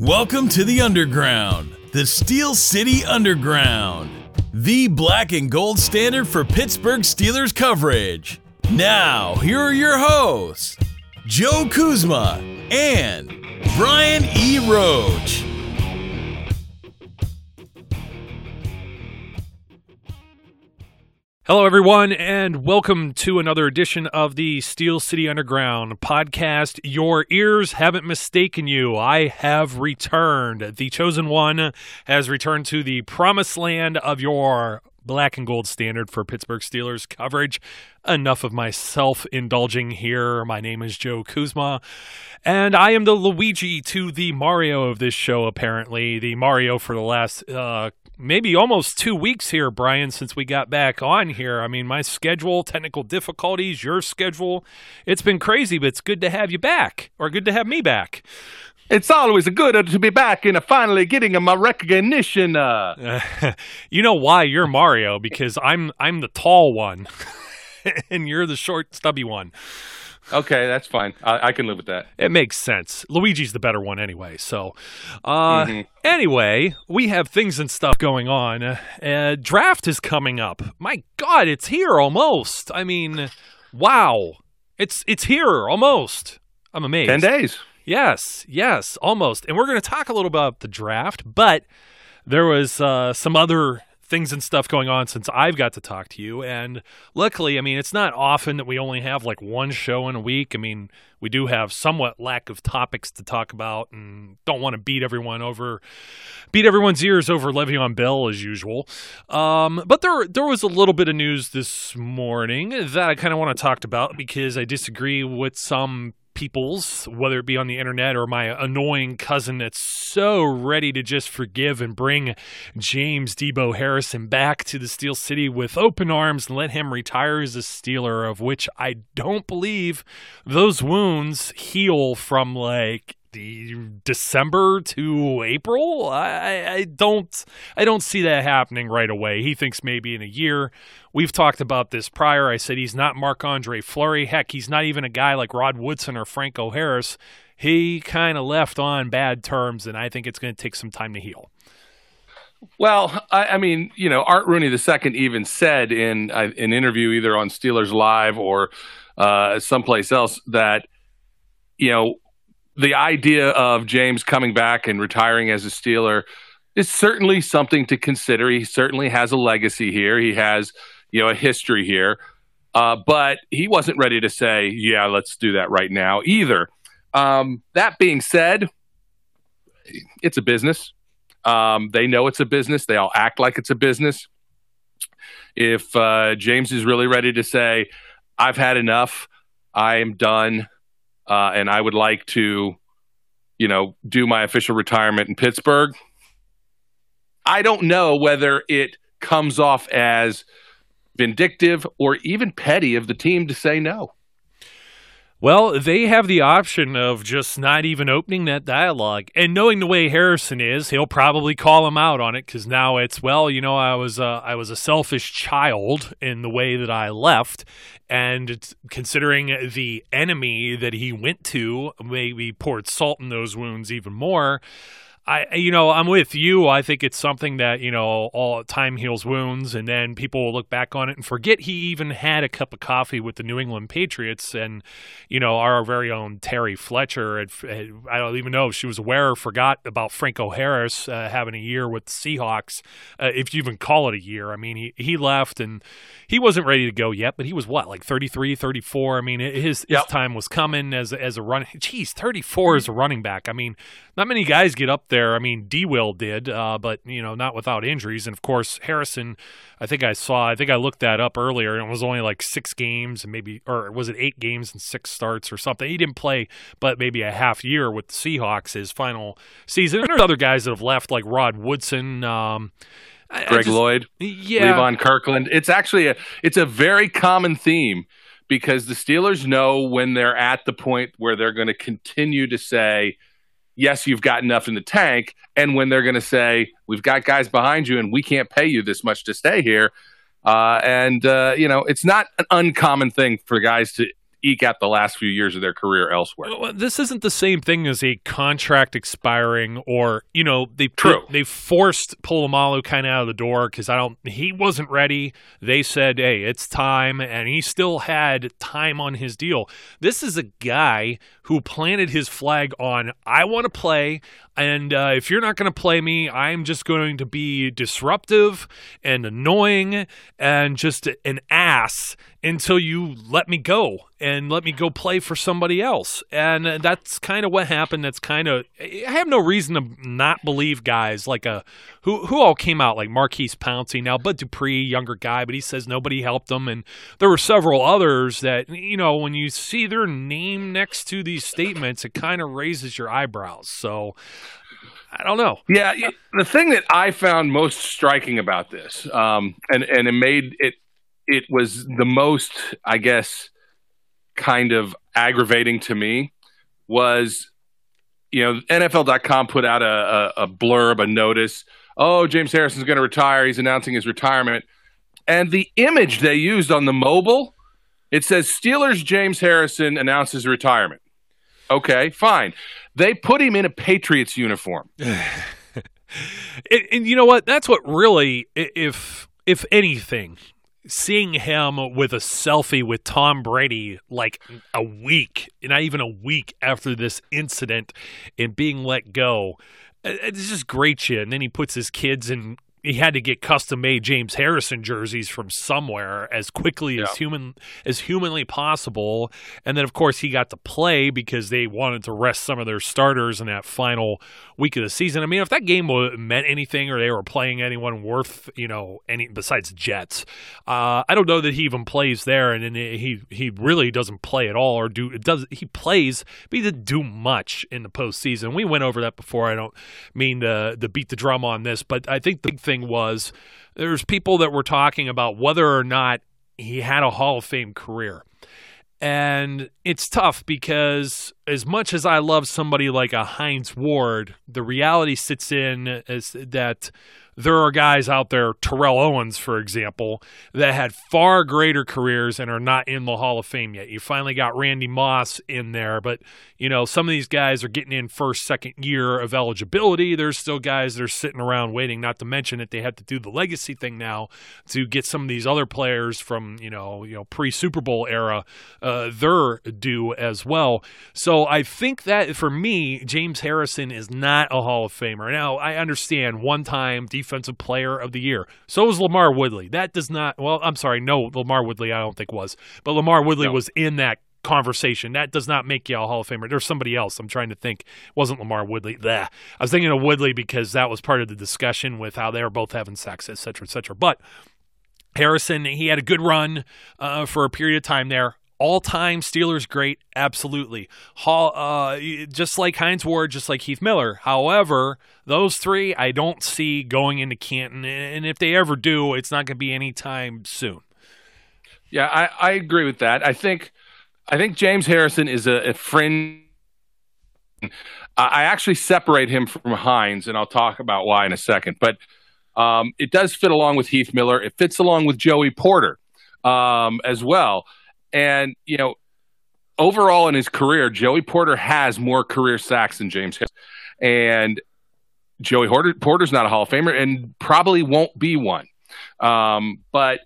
Welcome to the Underground, the Steel City Underground, the black and gold standard for Pittsburgh Steelers coverage. Now, here are your hosts, Joe Kuzma and Brian E. Roach. Hello, everyone, and welcome to another edition of the Steel City Underground podcast. Your ears haven't mistaken you. I have returned. The chosen one has returned to the promised land of your black and gold standard for Pittsburgh Steelers coverage. Enough of myself indulging here. My name is Joe Kuzma, and I am the Luigi to the Mario of this show, apparently. The Mario for the last maybe almost 2 weeks here, Brian, since we got back on here. I mean, my schedule, technical difficulties, your schedule, it's been crazy, but it's good to have you back, or good to have me back. It's always good to be back and finally getting my recognition. You know why you're Mario? Because I'm the tall one, and you're the short, stubby one. Okay, that's fine. I can live with that. It makes sense. Luigi's the better one anyway. So, Anyway, we have things and stuff going on. Draft is coming up. My God, it's here almost. I mean, wow. It's here almost. I'm amazed. 10 days. Yes, almost. And we're going to talk a little about the draft, but there was some other things and stuff going on since I've got to talk to you. And luckily, I mean, it's not often that we only have like one show in a week. I mean, we do have somewhat lack of topics to talk about and don't want to beat everyone's ears over Le'Veon Bell as usual. But there was a little bit of news this morning that I kind of want to talk about because I disagree with some people's, whether it be on the internet or my annoying cousin that's so ready to just forgive and bring James Debo Harrison back to the Steel City with open arms and let him retire as a Steeler, of which I don't believe those wounds heal from like December to April. I don't see that happening right away. He thinks maybe in a year. We've talked about this prior. I said he's not Marc-Andre Fleury. Heck, he's not even a guy like Rod Woodson or Franco Harris. He kind of left on bad terms, and I think it's going to take some time to heal. Well, I mean, you know, Art Rooney II even said in an interview either on Steelers Live or someplace else that, you know, the idea of James coming back and retiring as a Steeler is certainly something to consider. He certainly has a legacy here. He has, you know, a history here. But he wasn't ready to say, yeah, let's do that right now either. That being said, it's a business. They know it's a business. They all act like it's a business. If James is really ready to say, I've had enough, I am done, and I would like to, you know, do my official retirement in Pittsburgh, I don't know whether it comes off as vindictive or even petty of the team to say no. Well, they have the option of just not even opening that dialogue. And knowing the way Harrison is, he'll probably call him out on it because now it's, well, you know, I was a selfish child in the way that I left. And considering the enemy that he went to maybe poured salt in those wounds even more. I'm with you. I think it's something that, you know, all time heals wounds, and then people will look back on it and forget he even had a cup of coffee with the New England Patriots. And, you know, our very own Terry Fletcher, I don't even know if she was aware or forgot about Franco Harris having a year with the Seahawks, if you even call it a year. I mean, he left and he wasn't ready to go yet, but he was like 33, 34. I mean, his time was coming as a running. Geez, 34 as a running back. I mean, not many guys get up there. I mean, D-Will did, but, you know, not without injuries. And, of course, Harrison, I think I looked that up earlier, and it was only like 6 games, and or was it 8 games and 6 starts or something? He didn't play but maybe a half year with the Seahawks his final season. And there's other guys that have left, like Rod Woodson, Greg Lloyd, Levon Kirkland. It's actually it's a very common theme because the Steelers know when they're at the point where they're going to continue to say, yes, you've got enough in the tank, and when they're going to say, we've got guys behind you and we can't pay you this much to stay here. You know, it's not an uncommon thing for guys to eke out the last few years of their career elsewhere. Well, this isn't the same thing as a contract expiring, or they forced Polamalu kind of out of the door because he wasn't ready. They said, hey, it's time, and he still had time on his deal. This is a guy who planted his flag on, I want to play, and if you're not going to play me, I'm just going to be disruptive and annoying and just an ass until you let me go and let me go play for somebody else. And that's kind of what happened. I have no reason to not believe guys like who all came out, like Marquise Pouncey, now Bud Dupree, younger guy, but he says nobody helped him. And there were several others that, when you see their name next to these statements, it kind of raises your eyebrows. So I don't know. Yeah, the thing that I found most striking about this, and it was the most, I guess, kind of aggravating to me, was, NFL.com put out a blurb, a notice. Oh, James Harrison's going to retire. He's announcing his retirement. And the image they used on the mobile, it says Steelers James Harrison announces retirement. Okay, fine. They put him in a Patriots uniform. And you know what? That's what really, if anything, seeing him with a selfie with Tom Brady like not even a week after this incident and being let go, it's just great shit. And then he puts his kids in. He had to get custom-made James Harrison jerseys from somewhere as quickly as humanly possible. And then, of course, he got to play because they wanted to rest some of their starters in that final week of the season. I mean, if that game meant anything or they were playing anyone worth, any besides Jets, I don't know that he even plays there. And then he really doesn't play at all, he plays, but he didn't do much in the postseason. We went over that before. I don't mean to beat the drum on this, but I think the big thing was there's people that were talking about whether or not he had a Hall of Fame career. And it's tough because as much as I love somebody like a Hines Ward, the reality sits in as that there are guys out there, Terrell Owens, for example, that had far greater careers and are not in the Hall of Fame yet. You finally got Randy Moss in there, but, some of these guys are getting in first, second year of eligibility. There's still guys that are sitting around waiting, not to mention that they have to do the legacy thing now to get some of these other players from, pre-Super Bowl era, their due as well. So I think that, for me, James Harrison is not a Hall of Famer. Now, I understand one-time Defensive Player of the Year. So was LaMarr Woodley. That does not – LaMarr Woodley I don't think was. But LaMarr Woodley was in that conversation. That does not make you a Hall of Famer. There's somebody else. I'm trying to think. It wasn't LaMarr Woodley. Blech. I was thinking of Woodley because that was part of the discussion with how they were both having sex, et cetera, et cetera. But Harrison, he had a good run for a period of time there. All-time Steelers great, absolutely. Just like Hines Ward, just like Heath Miller. However, those three I don't see going into Canton, and if they ever do, it's not going to be anytime soon. Yeah, I agree with that. I think James Harrison is a fringe. I actually separate him from Hines, and I'll talk about why in a second. But it does fit along with Heath Miller. It fits along with Joey Porter as well. And, overall in his career, Joey Porter has more career sacks than James Harrison. And Joey Porter's not a Hall of Famer and probably won't be one. But,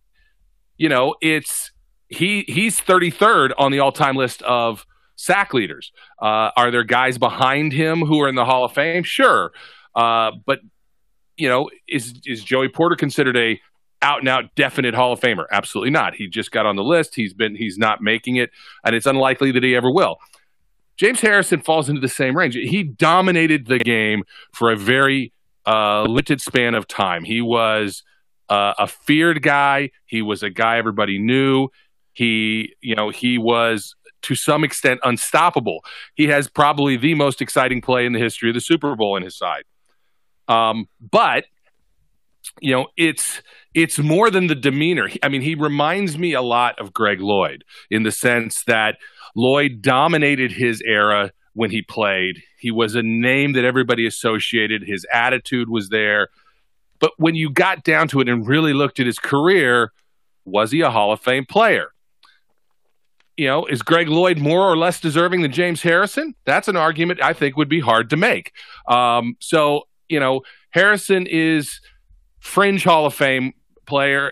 he's 33rd on the all-time list of sack leaders. Are there guys behind him who are in the Hall of Fame? Sure. But, is Joey Porter considered a out-and-out definite Hall of Famer? Absolutely not. He just got on the list. He's not making it, and it's unlikely that he ever will. James Harrison falls into the same range. He dominated the game for a very limited span of time. He was a feared guy. He was a guy everybody knew. He was to some extent unstoppable. He has probably the most exciting play in the history of the Super Bowl in his side. But it's more than the demeanor. I mean, he reminds me a lot of Greg Lloyd in the sense that Lloyd dominated his era when he played. He was a name that everybody associated. His attitude was there. But when you got down to it and really looked at his career, was he a Hall of Fame player? is Greg Lloyd more or less deserving than James Harrison? That's an argument I think would be hard to make. Harrison is fringe Hall of Fame player.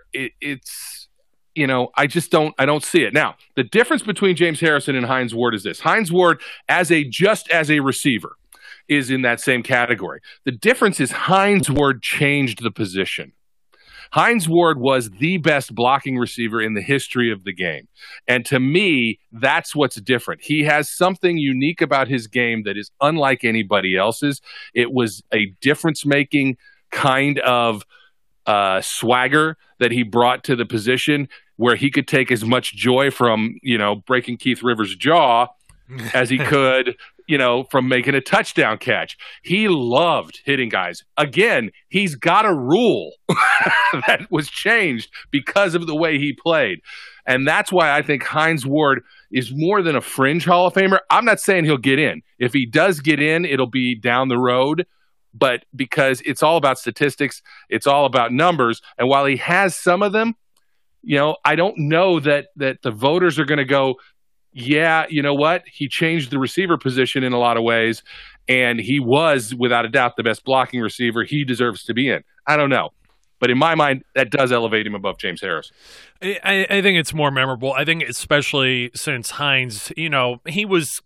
I don't see it. Now, the difference between James Harrison and Hines Ward is this. Hines Ward, as a receiver, is in that same category. The difference is Hines Ward changed the position. Hines Ward was the best blocking receiver in the history of the game. And to me, that's what's different. He has something unique about his game that is unlike anybody else's. It was a difference-making kind of swagger that he brought to the position where he could take as much joy from, breaking Keith Rivers' jaw as he could, from making a touchdown catch. He loved hitting guys. Again, he's got a rule that was changed because of the way he played. And that's why I think Hines Ward is more than a fringe Hall of Famer. I'm not saying he'll get in. If he does get in, it'll be down the road. But because it's all about statistics, it's all about numbers. And while he has some of them, I don't know that the voters are going to go, yeah, you know what? He changed the receiver position in a lot of ways, and he was, without a doubt, the best blocking receiver he deserves to be in. I don't know. But in my mind, that does elevate him above James Harrison. I think it's more memorable. I think especially since Hines, he was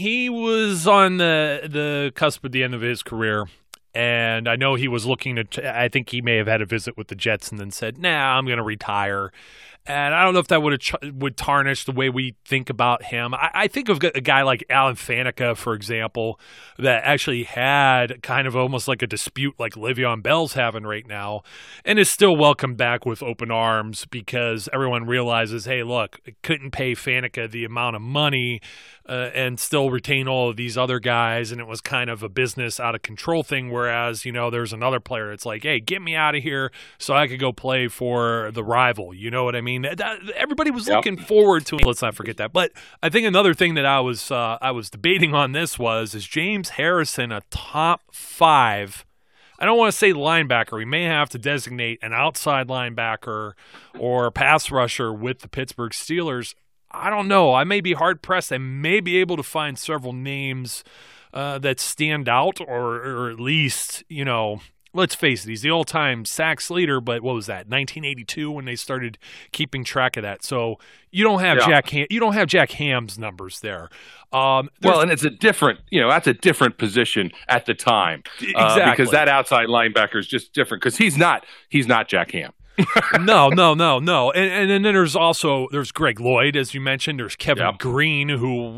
on the cusp of the end of his career. And I know he was looking to, I think he may have had a visit with the Jets and then said, nah, I'm going to retire. And I don't know if that would tarnish the way we think about him. I think of a guy like Alan Faneca, for example, that actually had kind of almost like a dispute like Le'Veon Bell's having right now, and is still welcomed back with open arms because everyone realizes, hey, look, couldn't pay Faneca the amount of money and still retain all of these other guys, and it was kind of a business out of control thing, whereas, there's another player that's like, hey, get me out of here so I could go play for the rival. You know what I mean? Everybody was looking forward to it. Let's not forget that. But I think another thing that I was debating on this is James Harrison a top 5? I don't want to say linebacker. We may have to designate an outside linebacker or pass rusher with the Pittsburgh Steelers. I don't know. I may be hard-pressed. I may be able to find several names that stand out or at least, let's face it, he's the all-time sacks leader, but what was that, 1982 when they started keeping track of that. So you don't have Jack Ham's numbers there. And it's a different, that's a different position at the time. Exactly. Because that outside linebacker is just different because he's not Jack Ham. No. And then there's Greg Lloyd, as you mentioned. There's Kevin Green, who,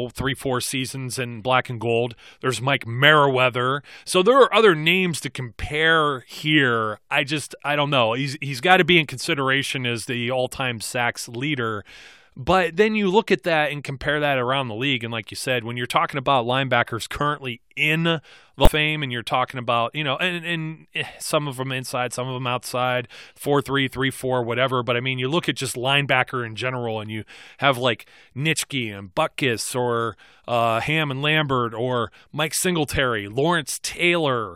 3-4 seasons in black and gold. There's Mike Merriweather. So there are other names to compare here. I don't know. He's got to be in consideration as the all-time sacks leader. But then you look at that and compare that around the league, and like you said, when you're talking about linebackers currently in the Fame, and you're talking about, and some of them inside, some of them outside, 4-3, 3-4, whatever. But I mean, you look at just linebacker in general, and you have like Nitschke and Butkus or Ham and Lambert or Mike Singletary, Lawrence Taylor,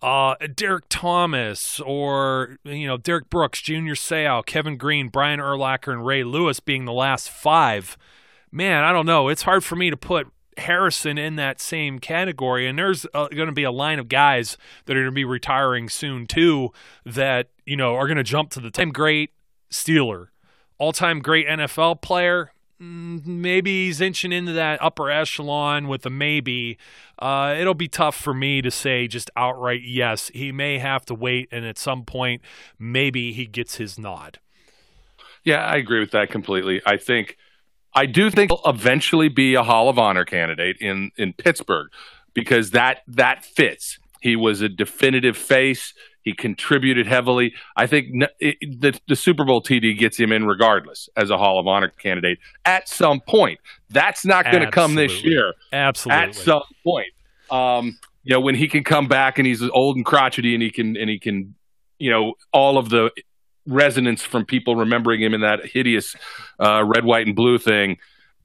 Derek Thomas, or Derek Brooks, Junior Seau, Kevin Green, Brian Urlacher, and Ray Lewis being the last 5. Man, I don't know. It's hard for me to put Harrison in that same category, and there's going to be a line of guys that are going to be retiring soon too that are going to jump to the time great Steeler, all-time great NFL player. Maybe he's inching into that upper echelon with a maybe. It'll be tough for me to say just outright yes. He may have to wait, and at some point, maybe he gets his nod. Yeah, I agree with that completely. I do think he'll eventually be a Hall of Honor candidate in Pittsburgh because that fits. He was a definitive face. He contributed heavily. I think the Super Bowl TD gets him in regardless as a Hall of Honor candidate at some point. That's not going to come this year. Absolutely. At some point. When he can come back and he's old and crotchety and he can all of the resonance from people remembering him in that hideous red, white, and blue thing,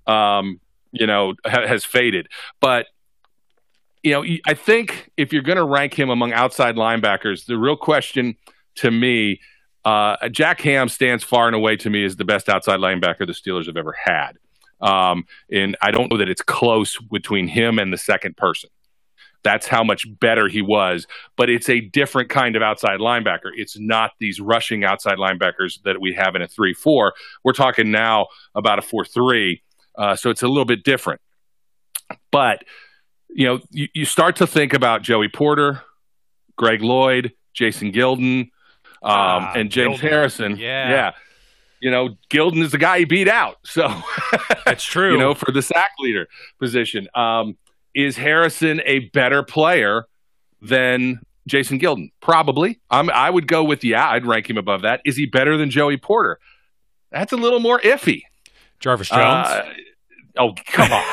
has faded. But I think if you're going to rank him among outside linebackers, the real question to me, Jack Ham stands far and away to me as the best outside linebacker the Steelers have ever had. And I don't know that it's close between him and the second person. That's how much better he was. But it's a different kind of outside linebacker. It's not these rushing outside linebackers that we have in a 3-4. We're talking now about a 4-3. So it's a little bit different. But, you start to think about Joey Porter, Greg Lloyd, Jason Gilden, and James Gilden. Harrison. Yeah. Gilden is the guy he beat out. So that's true. For the sack leader position. Is Harrison a better player than Jason Gilden? Probably. I would go with, I'd rank him above that. Is he better than Joey Porter? That's a little more iffy. Jarvis Jones? Oh, come on.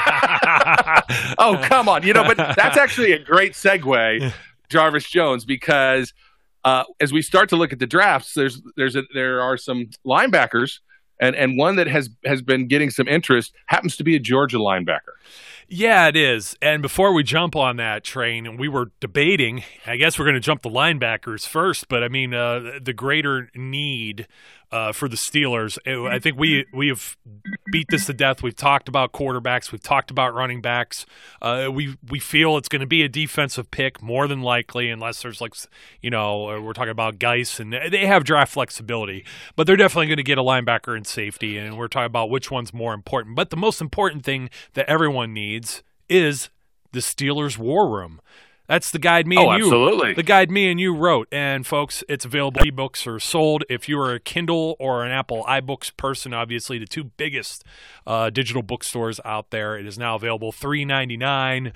Come on. But that's actually a great segue, Jarvis Jones, because as we start to look at the drafts, there are some linebackers, and one that has been getting some interest happens to be a Georgia linebacker. Yeah, it is. And before we jump on that train, we were debating, I guess we're going to jump the linebackers first, but I mean, the greater need for the Steelers. I think we have beat this to death. We've talked about quarterbacks. We've talked about running backs. We feel it's going to be a defensive pick more than likely, unless there's we're talking about Geis, and they have draft flexibility, but they're definitely going to get a linebacker and safety, and we're talking about which one's more important. But the most important thing that everyone needs is the Steelers War Room. That's the guide me and you. Absolutely. The guide me and you wrote. And folks, it's available. Ebooks are sold. If you are a Kindle or an Apple iBooks person, obviously the two biggest digital bookstores out there, it is now available $3.99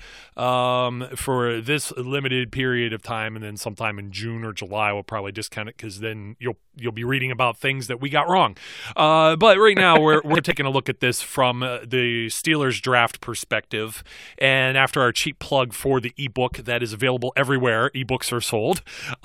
for this limited period of time, and then sometime in June or July we'll probably discount it because then you'll be reading about things that we got wrong. But right now we're taking a look at this from the Steelers draft perspective, and after our cheap plug for the ebook that is available everywhere ebooks are sold,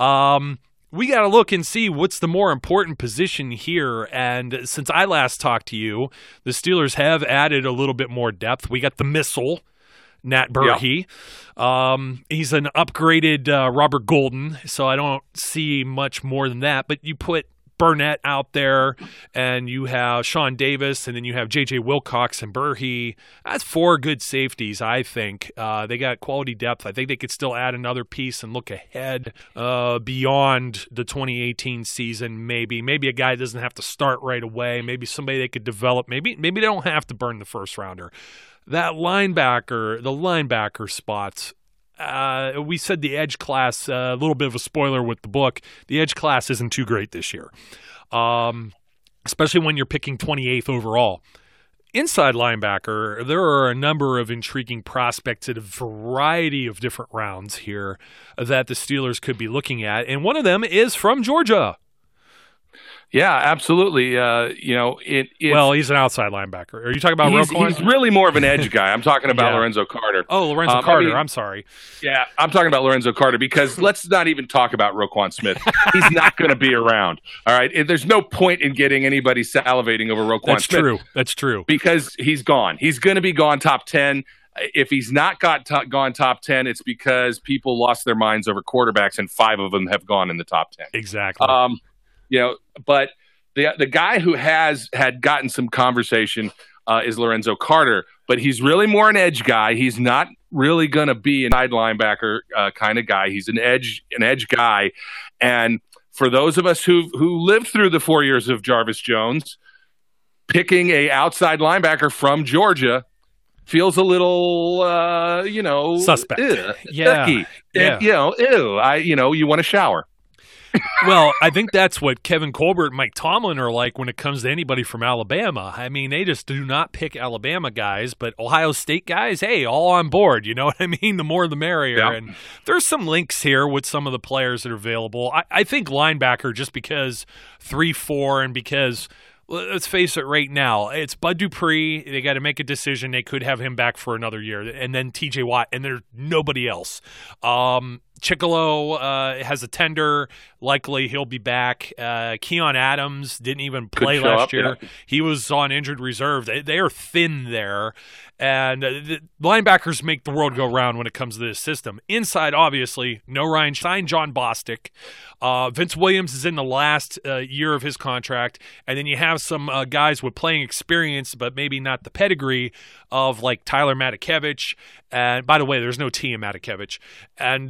we got to look and see what's the more important position here. And since I last talked to you, the Steelers have added a little bit more depth. We got the missile, Nat Burhey. Yep. He's an upgraded Robert Golden, so I don't see much more than that. But you put Burnett out there, and you have Sean Davis, and then you have J.J. Wilcox and Burhey. That's four good safeties, I think. They got quality depth. I think they could still add another piece and look ahead beyond the 2018 season, maybe. Maybe a guy doesn't have to start right away. Maybe somebody they could develop. Maybe they don't have to burn the first rounder. That the linebacker spots, we said the edge class, a little bit of a spoiler with the book, the edge class isn't too great this year, especially when you're picking 28th overall. Inside linebacker, there are a number of intriguing prospects at a variety of different rounds here that the Steelers could be looking at, and one of them is from Georgia. Yeah, absolutely. Well, he's an outside linebacker. Are you talking about Roquan? He's really more of an edge guy. I'm talking about Lorenzo Carter. Oh, Lorenzo Carter. I'm sorry. Yeah, I'm talking about Lorenzo Carter because let's not even talk about Roquan Smith. He's not going to be around. All right. There's no point in getting anybody salivating over Roquan Smith. That's true. Because he's gone. He's going to be gone top 10. If he's not gone top 10, it's because people lost their minds over quarterbacks, and 5 of them have gone in the top 10. Exactly. But the guy who had gotten some conversation is Lorenzo Carter, but he's really more an edge guy. He's not really going to be an inside linebacker kind of guy. He's an edge guy. And for those of us who lived through the 4 years of Jarvis Jones, picking a outside linebacker from Georgia feels a little, suspect. Icky. Yeah. You want to shower. Well, I think that's what Kevin Colbert and Mike Tomlin are like when it comes to anybody from Alabama. I mean, they just do not pick Alabama guys, but Ohio State guys, hey, all on board. You know what I mean? The more the merrier. Yeah. And there's some links here with some of the players that are available. I think linebacker, just because 3-4 and because – let's face it right now, it's Bud Dupree. They got to make a decision. They could have him back for another year. And then TJ Watt, and there's nobody else. Chicolo has a tender. Likely he'll be back. Keon Adams didn't even play Could show last up, year. yeah. He was on injured reserve. They are thin there. And the linebackers make the world go round when it comes to this system. Inside, obviously, no Ryan Stein, John Bostic. Vince Williams is in the last year of his contract. And then you have some guys with playing experience, but maybe not the pedigree of like Tyler Matakevich. And by the way, there's no T in Matakevich. And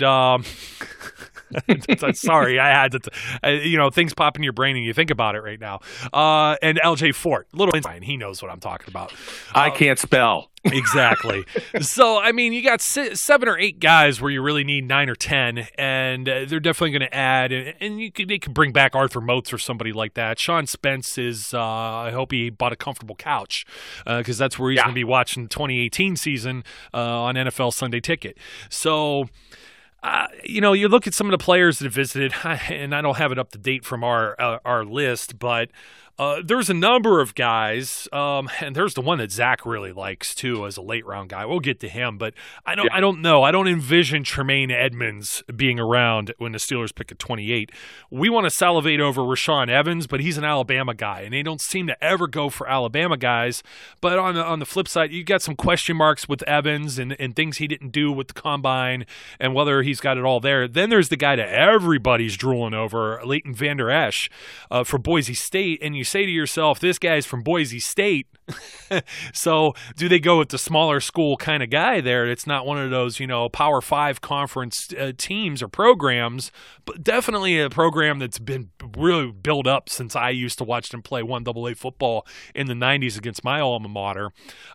sorry, I had to, things pop in your brain and you think about it right now. And LJ Fort, little insight, he knows what I'm talking about. I can't spell. Exactly. So, I mean, you got 7 or 8 guys where you really need 9 or 10, and they're definitely going to add, and they could bring back Arthur Moats or somebody like that. Sean Spence is, I hope he bought a comfortable couch, because that's where he's going to be watching the 2018 season on NFL Sunday Ticket. So, you look at some of the players that have visited, and I don't have it up to date from our list, but there's a number of guys, and there's the one that Zach really likes too as a late round guy. We'll get to him, but I don't know. I don't envision Tremaine Edmonds being around when the Steelers pick at 28. We want to salivate over Rashaan Evans, but he's an Alabama guy, and they don't seem to ever go for Alabama guys. But on the flip side, you got some question marks with Evans and things he didn't do with the combine and whether he's got it all there. Then there's the guy that everybody's drooling over, Leighton Vander Esch for Boise State, and you say to yourself, this guy's from Boise State. So do they go with the smaller school kind of guy there? It's not one of those, Power 5 conference teams or programs, but definitely a program that's been really built up since I used to watch them play 1AA football in the 90s against my alma mater.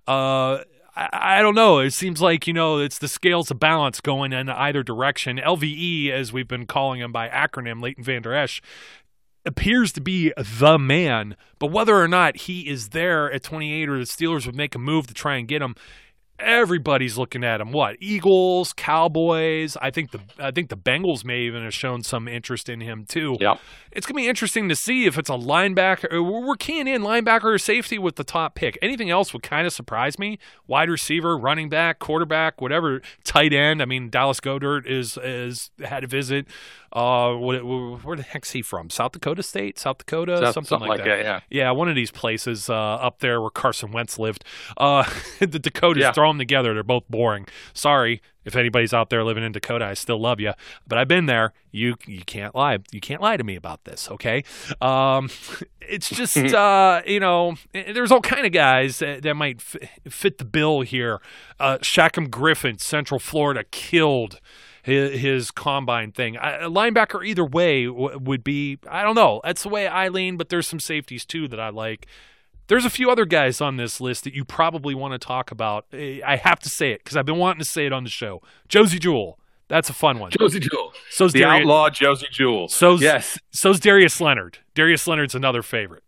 I don't know. It seems like, it's the scales of balance going in either direction. LVE, as we've been calling him by acronym, Leighton Vander Esch, appears to be the man, but whether or not he is there at 28 or the Steelers would make a move to try and get him, everybody's looking at him. What? Eagles, Cowboys. I think the Bengals may even have shown some interest in him too. Yep. It's going to be interesting to see if it's a linebacker. We're keying in linebacker or safety with the top pick. Anything else would kind of surprise me. Wide receiver, running back, quarterback, whatever. Tight end. I mean, Dallas Goedert is had a visit. Where the heck's he from? South Dakota State? South Dakota? Something like that. Yeah. Yeah, one of these places up there where Carson Wentz lived. The Dakotas, throw them together. They're both boring. Sorry if anybody's out there living in Dakota. I still love you, but I've been there. You can't lie. You can't lie to me about this, okay? It's just, there's all kind of guys that might fit the bill here. Shaquem Griffin, Central Florida, killed his combine thing. A linebacker either way would be, I don't know. That's the way I lean, but there's some safeties too that I like. There's a few other guys on this list that you probably want to talk about. I have to say it because I've been wanting to say it on the show. Josey Jewell. That's a fun one. Josey Jewell. So's the outlaw Josey Jewell. So's Darius Leonard. Darius Leonard's another favorite.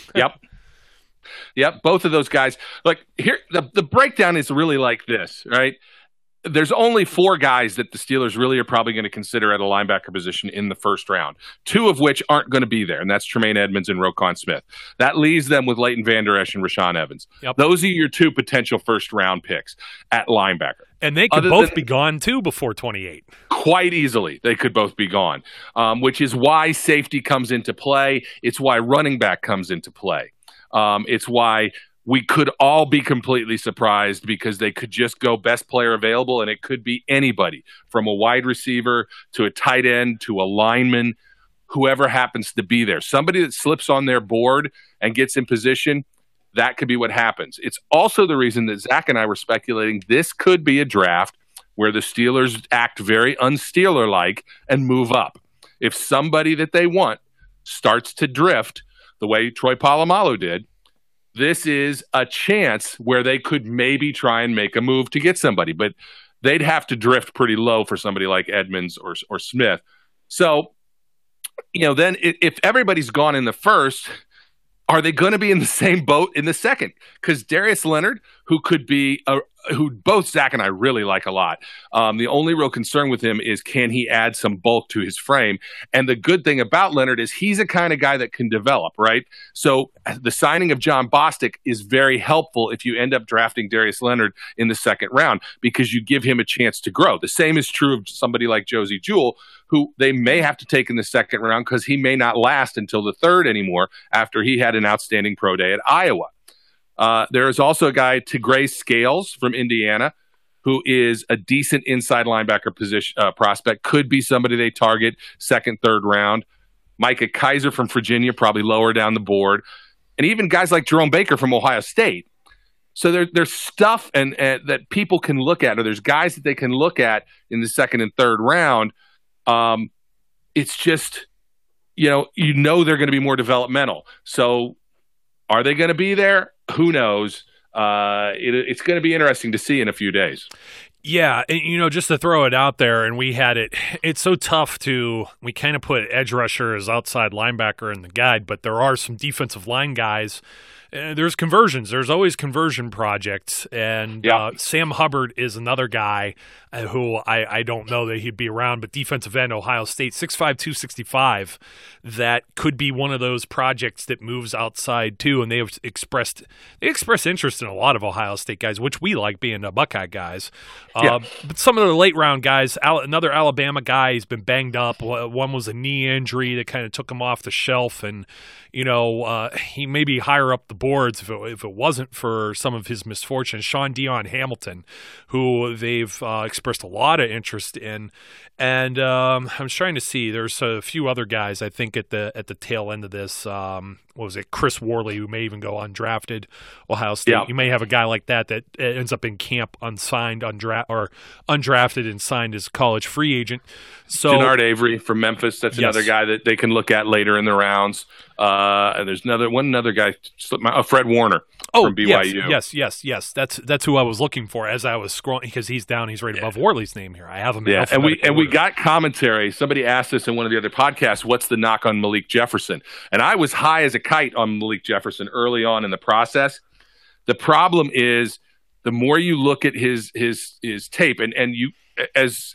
Yep. Both of those guys. Look, here, the breakdown is really like this, right? There's only 4 guys that the Steelers really are probably going to consider at a linebacker position in the first round, 2 of which aren't going to be there, and that's Tremaine Edmonds and Roquan Smith. That leaves them with Leighton Vander Esch and Rashaan Evans. Yep. Those are your 2 potential first-round picks at linebacker. And they could both be gone, too, before 28. Quite easily, they could both be gone, which is why safety comes into play. It's why running back comes into play. It's why we could all be completely surprised because they could just go best player available, and it could be anybody from a wide receiver to a tight end to a lineman, whoever happens to be there. Somebody that slips on their board and gets in position, that could be what happens. It's also the reason that Zach and I were speculating this could be a draft where the Steelers act very un-Steeler-like and move up. If somebody that they want starts to drift the way Troy Polamalu did, this is a chance where they could maybe try and make a move to get somebody, but they'd have to drift pretty low for somebody like Edmonds or Smith. So, then if everybody's gone in the first, are they going to be in the same boat in the second? Because Darius Leonard, who could be who both Zach and I really like a lot. The only real concern with him is, can he add some bulk to his frame? And the good thing about Leonard is he's a kind of guy that can develop, right? So the signing of John Bostic is very helpful if you end up drafting Darius Leonard in the second round, because you give him a chance to grow. The same is true of somebody like Josie Jewell, who they may have to take in the second round because he may not last until the third anymore after he had an outstanding pro day at Iowa. There is also a guy, Tigray Scales from Indiana, who is a decent inside linebacker position prospect. Could be somebody they target second, third round. Micah Kaiser from Virginia, probably lower down the board. And even guys like Jerome Baker from Ohio State. So there's stuff and that people can look at, or there's guys that they can look at in the second and third round. It's just, they're going to be more developmental. So are they going to be there? Who knows? It's going to be interesting to see in a few days. Yeah, and, just to throw it out there, and it's so tough we kind of put edge rusher as outside linebacker in the guide, but there are some defensive line guys. There's conversions. There's always conversion projects. And Sam Hubbard is another guy who I don't know that he'd be around, but defensive end, Ohio State, 6'5", 265, that could be one of those projects that moves outside too. And they expressed interest in a lot of Ohio State guys, which we like, being Buckeye guys. But some of the late round guys, another Alabama guy, he's been banged up. One was a knee injury that kind of took him off the shelf, and he may be higher up the boards if it wasn't for some of his misfortunes. Sean Dion Hamilton, who they've expressed a lot of interest in, and I'm trying to see. There's a few other guys I think at the tail end of this. What was it? Chris Worley, who may even go undrafted. Ohio State. Yeah. You may have a guy like that ends up in camp unsigned, undrafted, and signed as college free agent. So Jannard Avery from Memphis. That's another guy that they can look at later in the rounds. And there's another guy, Fred Warner from BYU. Yes. That's who I was looking for as I was scrolling, because he's right above Worley's name here. I have him. Yeah, and we got commentary. Somebody asked us in one of the other podcasts, "What's the knock on Malik Jefferson?" And I was high as a kite on Malik Jefferson early on in the process. The problem is, the more you look at his tape, and you as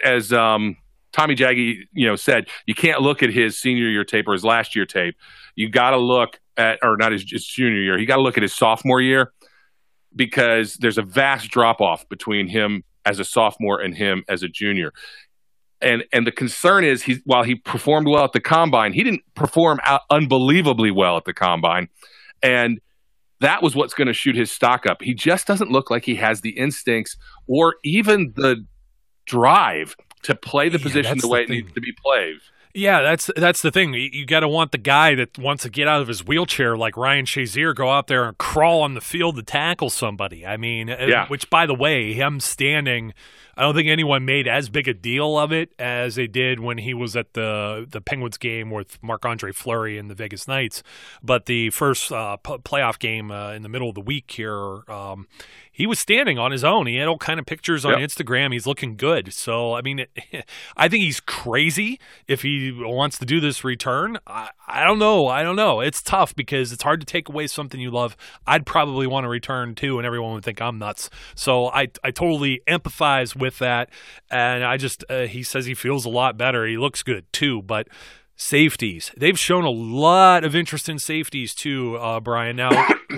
Tommy Jaggy said, you can't look at his senior year tape or his last year tape. You got to look at, or not his junior year. You got to look at his sophomore year, because there's a vast drop off between him as a sophomore and him as a junior. And the concern is, while he performed well at the combine, he didn't perform unbelievably well at the combine. And that was what's going to shoot his stock up. He just doesn't look like he has the instincts or even the drive to play the position the way it needs to be played. Yeah, that's the thing. You got to want the guy that wants to get out of his wheelchair, like Ryan Shazier, go out there and crawl on the field to tackle somebody. I mean, which, by the way, him standing, I don't think anyone made as big a deal of it as they did when he was at the Penguins game with Marc-Andre Fleury and the Vegas Knights. But the first playoff game in the middle of the week here, he was standing on his own. He had all kind of pictures on Instagram. He's looking good. So, I mean, I think he's crazy if he wants to do this return. I don't know. It's tough because it's hard to take away something you love. I'd probably want to return too, and everyone would think I'm nuts. So I totally empathize with that. And I just, he says he feels a lot better. He looks good too, but safeties. They've shown a lot of interest in safeties too, Brian. Now,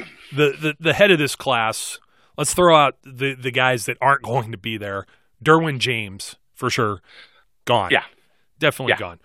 the head of this class, let's throw out the guys that aren't going to be there. Derwin James, for sure, gone. Yeah. Definitely gone.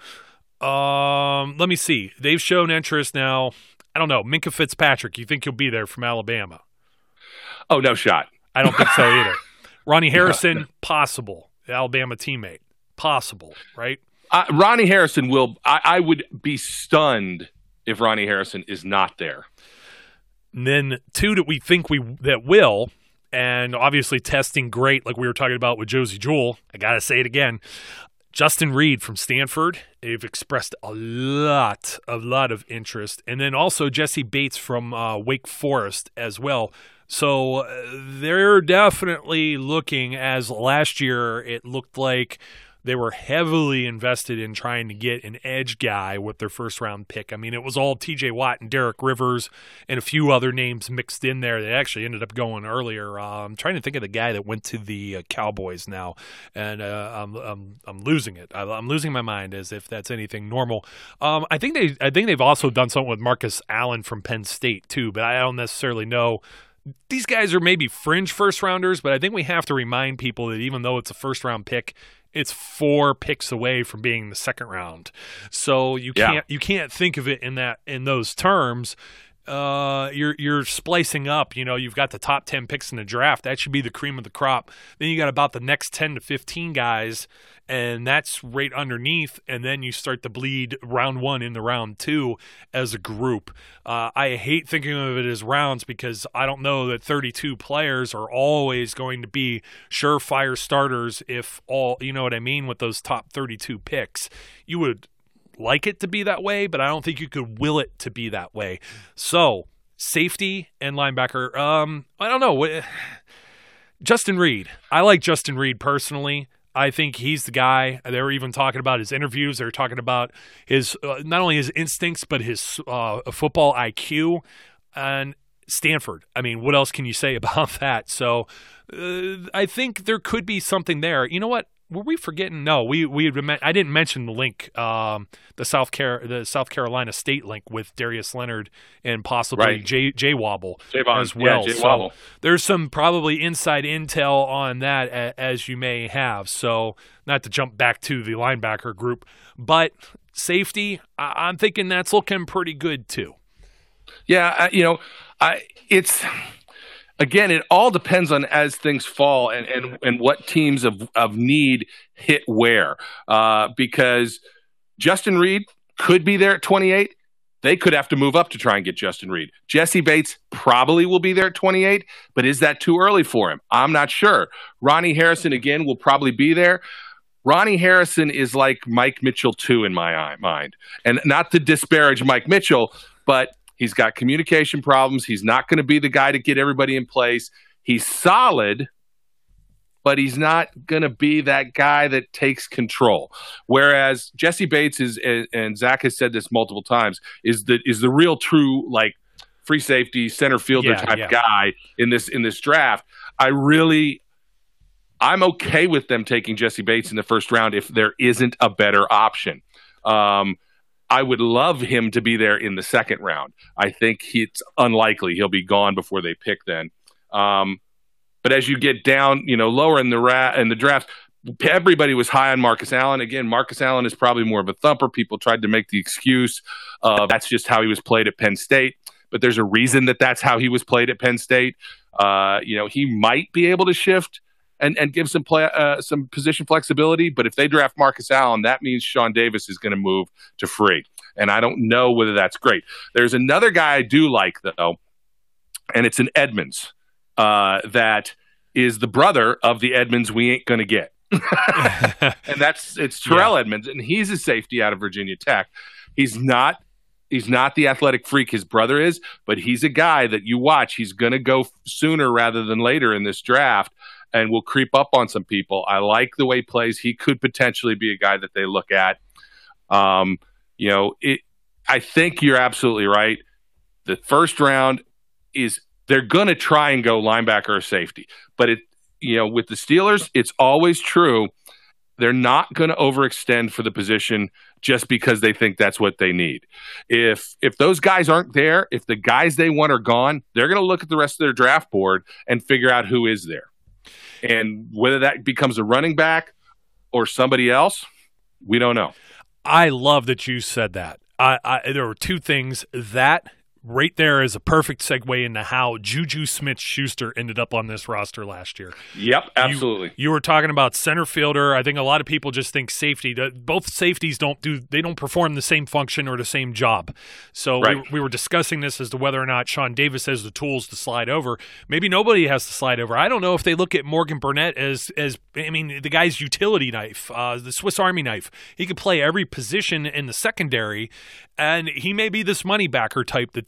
Let me see. They've shown interest now. I don't know. Minkah Fitzpatrick, you think he'll be there from Alabama? Oh, no shot. I don't think so either. Ronnie Harrison, possible. Alabama teammate, possible, right? Ronnie Harrison will. I would be stunned if Ronnie Harrison is not there. And then two that we think that will, and obviously testing great, like we were talking about with Josie Jewell. I got to say it again. Justin Reed from Stanford. They've expressed a lot of interest. And then also Jesse Bates from Wake Forest as well. So they're definitely looking, as last year it looked like they were heavily invested in trying to get an edge guy with their first-round pick. I mean, it was all T.J. Watt and Derek Rivers and a few other names mixed in there. They actually ended up going earlier. I'm trying to think of the guy that went to the Cowboys now, and I'm losing it. I'm losing my mind as if that's anything normal. I think they've also done something with Marcus Allen from Penn State too, but I don't necessarily know. These guys are maybe fringe first-rounders, but I think we have to remind people that even though it's a first-round pick, it's 4 picks away from being the second round. So you can't think of it in those terms. You're splicing up. You've got the top 10 picks in the draft. That should be the cream of the crop. Then you got about the next 10 to 15 guys, and that's right underneath. And then you start to bleed round 1 into round 2 as a group. I hate thinking of it as rounds because I don't know that 32 players are always going to be surefire starters. If all, you know what I mean, with those top 32 picks, you would like it to be that way, but I don't think you could will it to be that way. So safety and linebacker, I don't know. Justin Reid. I like Justin Reid personally. I think he's the guy. They were even talking about his interviews. They were talking about his not only his instincts but his football IQ. And Stanford. I mean, what else can you say about that? So I think there could be something there. You know what? Were we forgetting? No, I didn't mention the link, the South Carolina State link with Darius Leonard and possibly Jay Wobble as well. Yeah, Wobble. So there's some probably inside intel on that as you may have. So not to jump back to the linebacker group, but safety, I'm thinking that's looking pretty good too. Yeah, it's. Again, it all depends on as things fall and what teams of need hit where. Because Justin Reid could be there at 28. They could have to move up to try and get Justin Reid. Jesse Bates probably will be there at 28, but is that too early for him? I'm not sure. Ronnie Harrison, again, will probably be there. Ronnie Harrison is like Mike Mitchell, too, in my mind. And not to disparage Mike Mitchell, but he's got communication problems. He's not going to be the guy to get everybody in place. He's solid, but he's not going to be that guy that takes control. Whereas Jesse Bates is, and Zach has said this multiple times, is the real true like free safety center fielder type guy in this draft. I'm okay with them taking Jesse Bates in the first round if there isn't a better option. I would love him to be there in the second round. I think it's unlikely he'll be gone before they pick then. But as you get down, lower in the draft, everybody was high on Marcus Allen. Again, Marcus Allen is probably more of a thumper. People tried to make the excuse of that's just how he was played at Penn State. But there's a reason that's how he was played at Penn State. He might be able to shift and give some position flexibility. But if they draft Marcus Allen, that means Sean Davis is going to move to free. And I don't know whether that's great. There's another guy I do like, though, and it's an Edmonds that is the brother of the Edmonds we ain't going to get. And it's Terrell Edmonds, and he's a safety out of Virginia Tech. He's not the athletic freak his brother is, but he's a guy that you watch. He's going to go sooner rather than later in this draft and will creep up on some people. I like the way he plays. He could potentially be a guy that they look at. I think you're absolutely right. The first round they're going to try and go linebacker or safety. But with the Steelers, it's always true. They're not going to overextend for the position just because they think that's what they need. If those guys aren't there, if the guys they want are gone, they're going to look at the rest of their draft board and figure out who is there. And whether that becomes a running back or somebody else, we don't know. I love that you said that. There were two things. That right there is a perfect segue into how Juju Smith-Schuster ended up on this roster last year. Yep, absolutely. You were talking about center fielder. I think a lot of people just think safety. Both safeties don't perform the same function or the same job. So we were discussing this as to whether or not Sean Davis has the tools to slide over. Maybe nobody has to slide over. I don't know if they look at Morgan Burnett as the guy's utility knife, the Swiss Army knife. He could play every position in the secondary, and he may be this money backer type that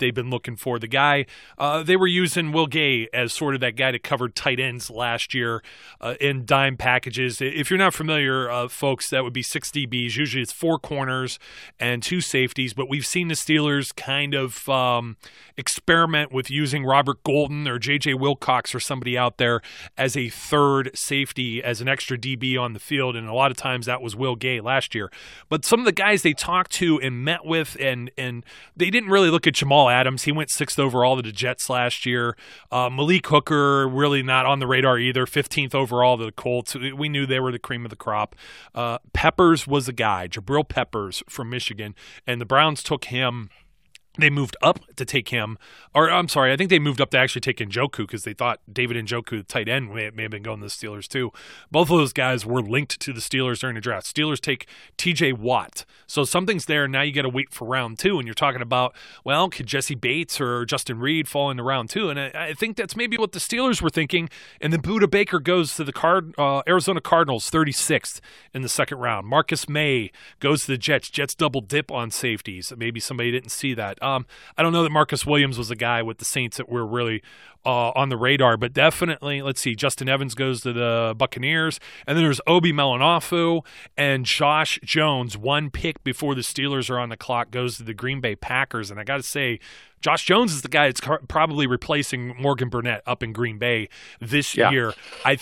they've been looking for. The guy, they were using Will Gay as sort of that guy that covered tight ends last year in dime packages. If you're not familiar, folks, that would be 6 DBs. Usually it's 4 corners and 2 safeties, but we've seen the Steelers kind of experiment with using Robert Golden or J.J. Wilcox or somebody out there as a third safety, as an extra DB on the field, and a lot of times that was Will Gay last year. But some of the guys they talked to and met with, and they didn't really look at Jamal Adams. He went 6th overall to the Jets last year. Malik Hooker, really not on the radar either, 15th overall to the Colts. We knew they were the cream of the crop. Peppers was the guy, Jabril Peppers from Michigan, and the Browns took him. They moved up to take him, or I'm sorry, I think they moved up to actually take Njoku because they thought David Njoku, the tight end, may have been going to the Steelers too. Both of those guys were linked to the Steelers during the draft. Steelers take TJ Watt. So something's there. Now you got to wait for round 2, and you're talking about, well, could Jesse Bates or Justin Reed fall into round 2? And I think that's maybe what the Steelers were thinking. And then Budda Baker goes to the Arizona Cardinals, 36th in the second round. Marcus May goes to the Jets. Jets double dip on safeties. Maybe somebody didn't see that. I don't know that Marcus Williams was a guy with the Saints that were really on the radar, but definitely, let's see, Justin Evans goes to the Buccaneers, and then there's Obi Melanofu and Josh Jones, 1 pick before the Steelers are on the clock, goes to the Green Bay Packers. And I got to say, Josh Jones is the guy that's probably replacing Morgan Burnett up in Green Bay this year.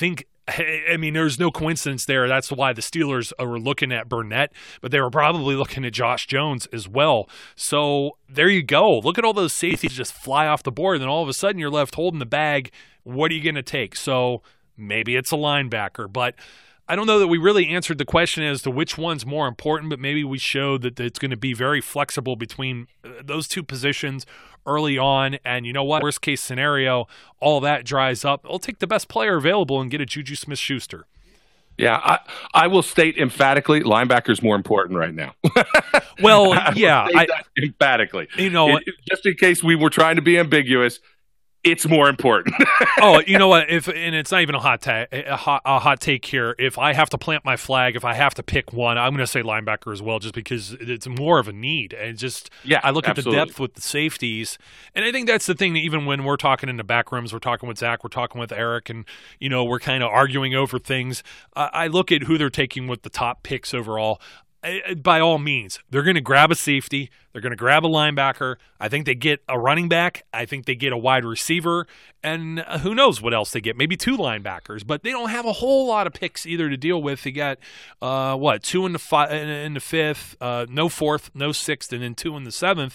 I mean, there's no coincidence there. That's why the Steelers were looking at Burnett, but they were probably looking at Josh Jones as well. So there you go. Look at all those safeties just fly off the board, and then all of a sudden you're left holding the bag. What are you going to take? So maybe it's a linebacker, but I don't know that we really answered the question as to which one's more important, but maybe we showed that it's going to be very flexible between those two positions early on. And you know what? Worst case scenario, all that dries up. I'll take the best player available and get a Juju Smith-Schuster. Yeah, I will state emphatically, linebacker's more important right now. Well, yeah. Emphatically. You know, just in case we were trying to be ambiguous, it's more important. Oh, you know what? And it's not even a hot take here. If I have to plant my flag, if I have to pick one, I'm going to say linebacker as well, just because it's more of a need. And I look at the depth with the safeties, and I think that's the thing. That even when we're talking in the back rooms, we're talking with Zach, we're talking with Eric, and we're kind of arguing over things. I look at who they're taking with the top picks overall. By all means, they're going to grab a safety. They're going to grab a linebacker. I think they get a running back. I think they get a wide receiver. And who knows what else they get? Maybe 2 linebackers. But they don't have a whole lot of picks either to deal with. They got, 2 in the 5th, no 4th, no 6th, and then 2 in the 7th.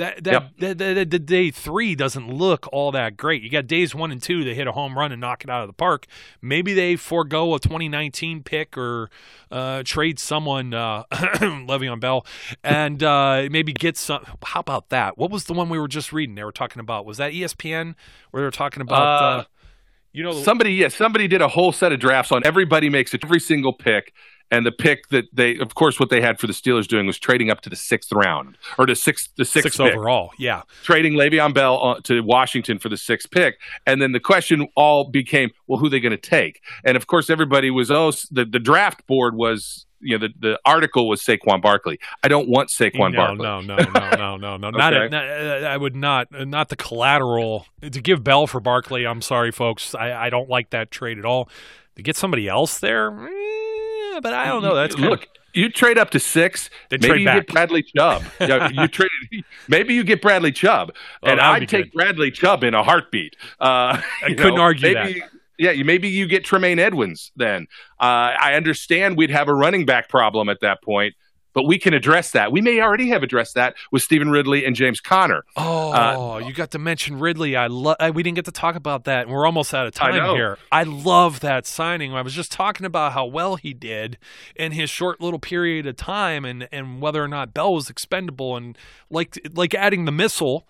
The day 3 doesn't look all that great. You got days 1 and 2, they hit a home run and knock it out of the park. Maybe they forego a 2019 pick or trade someone, Le'Veon Bell, and maybe get some. How about that? What was the one we were just reading? They were talking about, was that ESPN where they were talking about? Somebody did a whole set of drafts on everybody makes it every single pick, and the pick that they, of course, what they had for the Steelers doing was trading up to the 6th round or the sixth pick. Overall, yeah, trading Le'Veon Bell to Washington for the 6th pick, and then the question all became, well, who are they going to take? And of course, everybody was the draft board was. The article was Saquon Barkley. I don't want Saquon Barkley. No. Okay. I would not the collateral to give Bell for Barkley. I'm sorry, folks. I don't like that trade at all. To get somebody else there, but I don't know. That's you trade up to 6. Maybe you get Bradley Chubb. Maybe you get Bradley Chubb, and I'd take Bradley Chubb in a heartbeat. I couldn't argue that. Yeah, maybe you get Tremaine Edmonds then. I understand we'd have a running back problem at that point, but we can address that. We may already have addressed that with Stephen Ridley and James Conner. Oh, you got to mention Ridley. We didn't get to talk about that, and we're almost out of time here. I love that signing. I was just talking about how well he did in his short little period of time and whether or not Bell was expendable, and like adding the missile.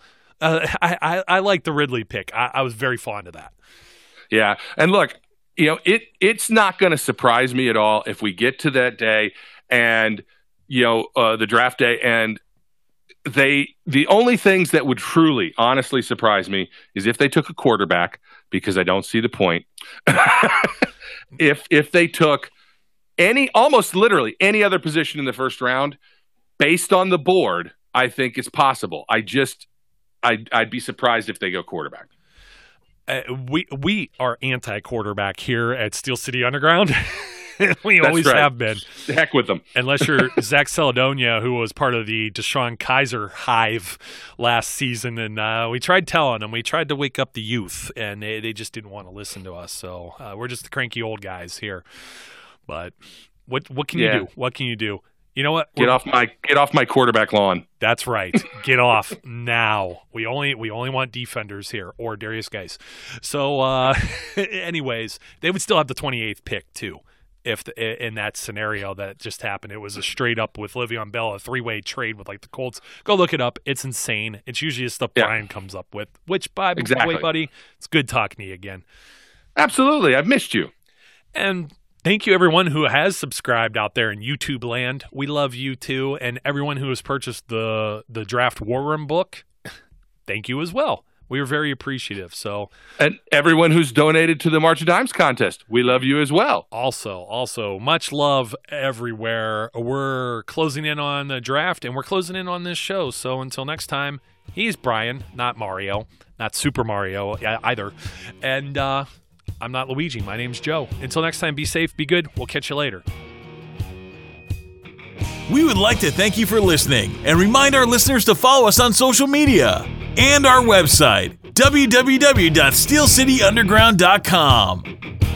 I like the Ridley pick. I was very fond of that. Yeah. And look, it's not going to surprise me at all if we get to that day and, the draft day, and the only things that would truly, honestly surprise me is if they took a quarterback, because I don't see the point. If they took almost literally any other position in the first round, based on the board, I think it's possible. I'd be surprised if they go quarterback. We are anti-quarterback here at Steel City Underground. We That's always right. have been. Heck with them. Unless you're Zach Celedonia, who was part of the Deshaun Kaiser hive last season. And we tried telling them. We tried to wake up the youth, and they just didn't want to listen to us. So we're just the cranky old guys here. But what can you do? What can you do? You know what? Get off my quarterback lawn. That's right. Get off now. We only want defenders here, or Darius Geis. So, anyways, they would still have the 28th pick too, if in that scenario that just happened. It was a straight up with Le'Veon Bell, a 3-way trade with like the Colts. Go look it up. It's insane. It's usually the stuff Brian comes up with. Which, by the way, buddy, it's good talking to you again. Absolutely, I've missed you. And thank you, everyone who has subscribed out there in YouTube land. We love you, too. And everyone who has purchased the Draft War Room book, thank you as well. We are very appreciative. And everyone who's donated to the March of Dimes contest, we love you as well. Also, much love everywhere. We're closing in on the draft, and we're closing in on this show. So until next time, he's Brian, not Mario, not Super Mario either. And I'm not Luigi. My name's Joe. Until next time, be safe, be good. We'll catch you later. We would like to thank you for listening and remind our listeners to follow us on social media and our website, www.steelcityunderground.com.